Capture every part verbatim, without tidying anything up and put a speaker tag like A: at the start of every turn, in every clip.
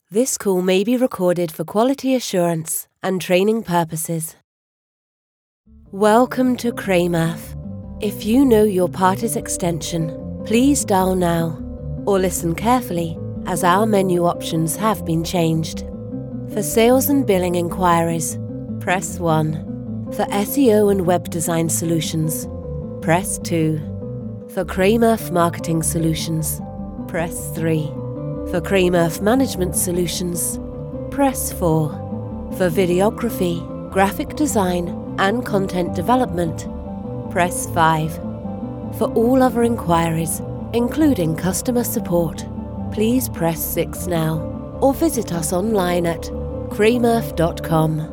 A: This call may be recorded for quality assurance and training purposes. Welcome to Craymath. If you know your party's extension, please dial now or listen carefully as our menu options have been changed. For sales and billing inquiries, press one. For S E O and web design solutions, press two. For Craymath marketing solutions, press three. For Craymath management solutions, press four. For videography, graphic design, and content development, press five. For all other inquiries, including customer support, please press six now or visit us online at craymath dot com.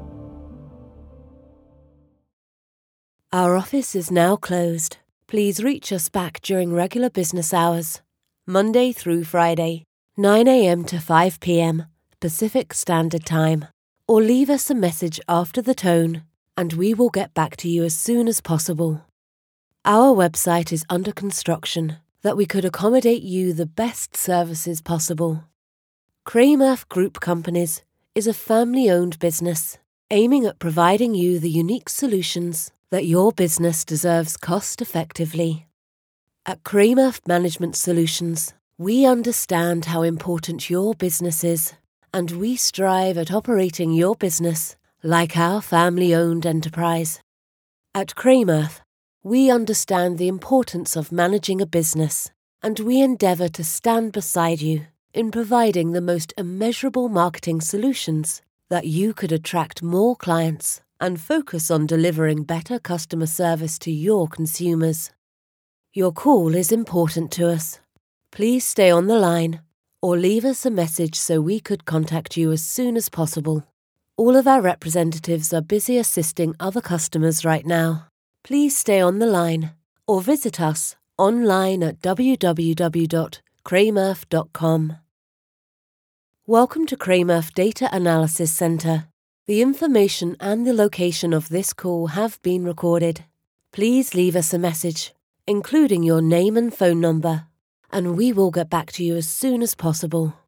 A: Our office is now closed. Please reach us back during regular business hours, Monday through Friday, nine a.m. to five p.m. Pacific Standard Time, or leave us a message after the tone, and we will get back to you as soon as possible. Our website is under construction, that we could accommodate you the best services possible. Craymath Group Companies is a family-owned business aiming at providing you the unique solutions that your business deserves cost-effectively. At Craymath Management Solutions, we understand how important your business is, and we strive at operating your business like our family-owned enterprise. At Craymath, we understand the importance of managing a business, and we endeavour to stand beside you in providing the most immeasurable marketing solutions that you could attract more clients and focus on delivering better customer service to your consumers. Your call is important to us. Please stay on the line or leave us a message so we could contact you as soon as possible. All of our representatives are busy assisting other customers right now. Please stay on the line or visit us online at w w w dot craymath dot com. Welcome to Craymath Data Analysis Centre. The information and the location of this call have been recorded. Please leave us a message, including your name and phone number, and we will get back to you as soon as possible.